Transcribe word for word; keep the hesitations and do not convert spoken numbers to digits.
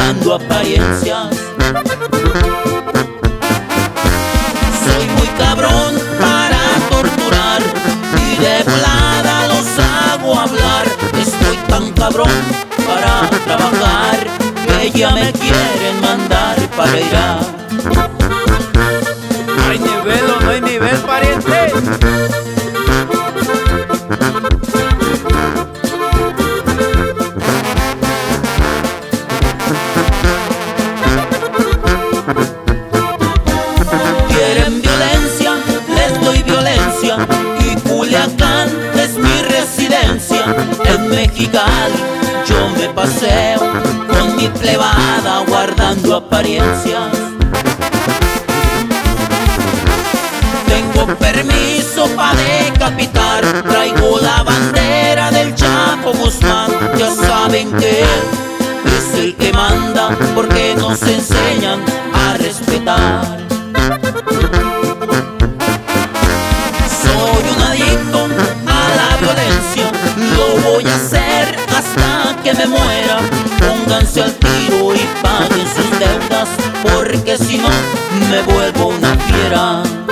guardando apariencias. Soy muy cabrón para torturar y de volada los hago hablar. Estoy tan cabrón para trabajar que ya me quieren mandar para Irak. ¿No hay nivel o no hay nivel, pariente? Quieren violencia, les doy violencia, y Culiacán es mi residencia. En Mexicali yo me paseo con mi plebada guardando apariencias. Tengo permiso para decapitar, traigo la bandera del Chapo Guzmán. Ya saben que él es el que manda, porque nos enseñan a respetar. Soy un adicto a la violencia, lo voy a hacer hasta que me muera. Pónganse al tiro y paguen sus deudas, porque si no me vuelvo una fiera.